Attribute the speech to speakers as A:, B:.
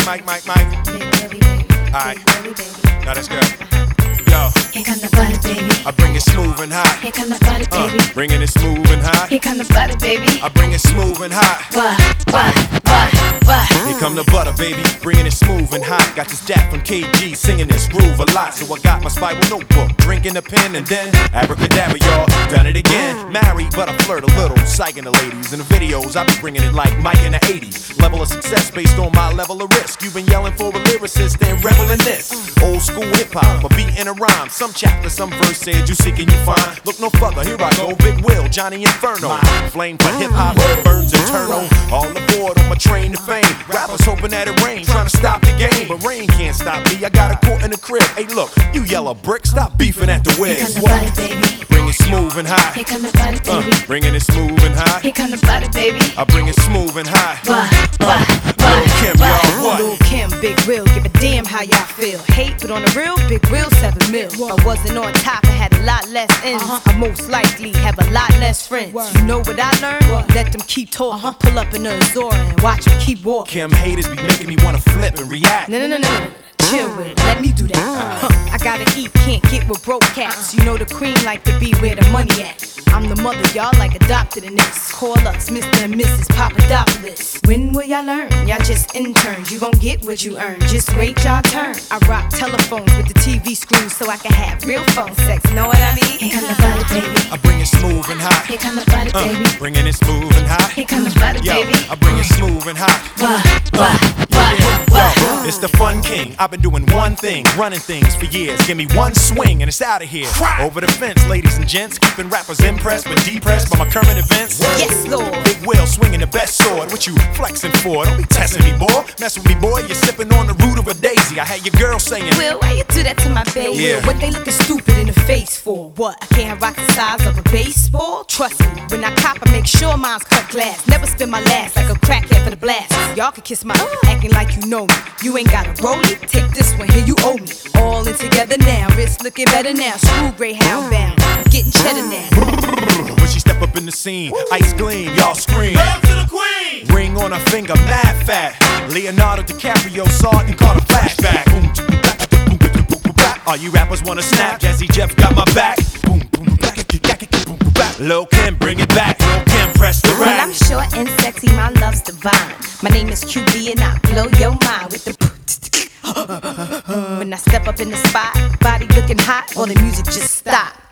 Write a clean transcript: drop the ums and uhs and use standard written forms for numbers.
A: Mike. Alright, now that's good. Yo,
B: Here come the butter, baby.
A: I bring it smooth and hot.
B: Here come the butter, baby.
A: Bringing it smooth and hot.
B: Here come the butter, baby.
A: I bring it smooth and hot.
B: What?
A: Here come the butter, baby, bringing it smooth and hot. Got this dap from KG, singing this groove a lot. So I got my spiral notebook, drinking a pen, and then abracadabra, y'all, done it again. Married, but I flirt a little, psyching the ladies. In the videos, I be bringing it like Mike in the 80s. Level of success based on my level of risk. You've been yelling for a lyricist, then revel in this. Old school hip-hop, a beat and a rhyme. Some chapter, some verse said, you seeking, you find. Look no further, here I go, Big Will, Johnny Inferno. Flame for hip-hop, burns eternal. All aboard on my train to fame. Rappers hoping that it rain, trying to stop the game, but rain can't stop me. I got a court in the crib. Hey, look, you yellow brick, stop beefing at the
B: Here
A: wigs.
B: come the butter, baby.
A: Bring it smooth and hot.
B: Here come the butter, baby.
A: Bringing it smooth and hot.
B: Here come the butter, baby.
A: I bring it smooth and hot.
B: What?
A: Lil' Kim, y'all, what?
C: Lil' Kim, Big Will, give a damn how y'all feel. Hate, but on the real, Big Will, 7 mil. If I wasn't on top, I had a lot less ends. I most likely have a lot less friends. You know what I learned? Let them keep talking. Pull up in the Azora and watch them keep walking.
A: Kim haters be making me wanna flip and react.
C: No. Chill with it, let me do that. I gotta eat, can't get with broke cats. You know the queen like to be where the money at. I'm the mother, y'all like adopted in this. Call us Mr. and Mrs. Papadopoulos. When will y'all learn? Y'all just interns, you gon' get what you earn. Just wait y'all turn. I rock telephones with the TV screws so I can have real phone sex. Know what I mean?
B: Here come the butter, baby.
A: I bring it smooth and hot.
B: Here come the butter, baby.
A: Bringing it smooth and hot.
B: Here come the butter,
A: Yo,
B: baby.
A: I bring it smooth and hot. Yo, it's the fun king. I've been doing one thing, running things for years. Give me one swing and it's out of here. Over the fence, ladies and gents, keeping rappers impressed but depressed by my current events.
C: Yes, Lord.
A: Big Will swinging the best sword. What you flexing for? Don't be testing me, boy. Mess with me, boy. You're sipping on the root of a daisy. I had your girl saying,
C: Will, why you do that to my baby?
A: Yeah.
C: What they looking stupid in the face for? What? I can't rock the size of a baseball? Trust me, when I cop, I make sure mine's cut glass. Never spin my last like a crackhead for the blast. Y'all can kiss my acting like you know me. You ain't gotta roll it. Take this one, here you owe me. All in together now, wrist looking better now. Screw Greyhound bound, I'm getting cheddar now.
A: when she step up in the scene, ice gleam, y'all scream.
D: Hail to the queen!
A: Ring on her finger, mad fat. Leonardo DiCaprio saw it and caught a flashback. All you rappers wanna snap, Jazzy Jeff got my back. Lil' Kim, bring it back. Lil' Kim, press the
C: Well,
A: rack.
C: I'm short and sexy, my love's divine. My name is QB and I blow your mind with the when I step up in the spot, body looking hot, all the music just stop.